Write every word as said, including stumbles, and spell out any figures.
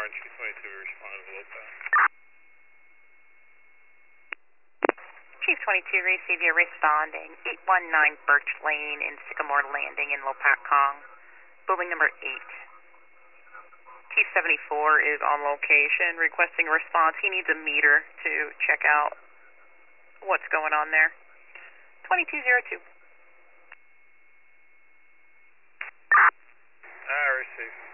car and Chief twenty-two responded to Lopez. Chief twenty-two, receive you responding. eight one nine Birch Lane in Sycamore Landing in Lopatcong, building number eight. Chief seventy-four is on location requesting a response. He needs a meter to check out what's going on there. twenty-two oh two. I received.